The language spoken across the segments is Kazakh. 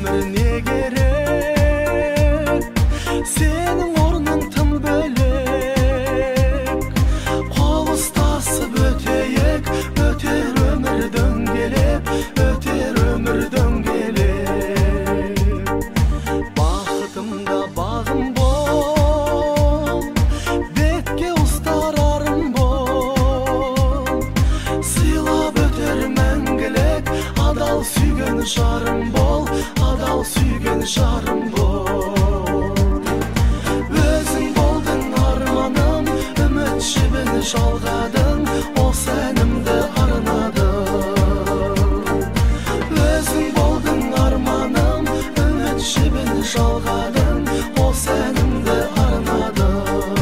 өмір не керек, сенің орның тым бөлек. Қол ұстасып өтейік, өтер өмір дөңгелеп, өтер өмір дөңгелеп. Бақытымда бағым бол, бетке ұстар арым бол, сыйлап өтер мәңгілік, адал сүйген жарым бол, адал сүйген жарым бол. Өзің болдың арманым, үміт жібін жалғадың, осы әнімді арнадым. Өзің болдың арманым, үміт жібін жалғадың, осы әнімді арнадым.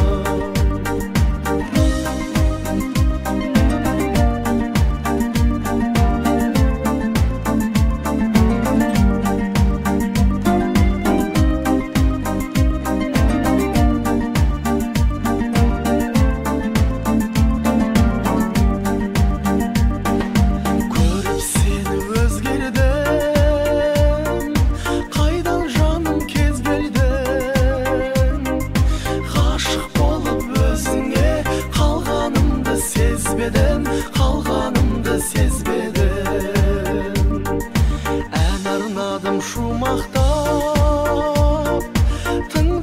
Көріп сені өзгердім, қайдан жаным кез келдің. Ғашық болып өзіңе қалғанымды сезбедім, қалғанымды сезбедім. Ән арнадым шумақтап,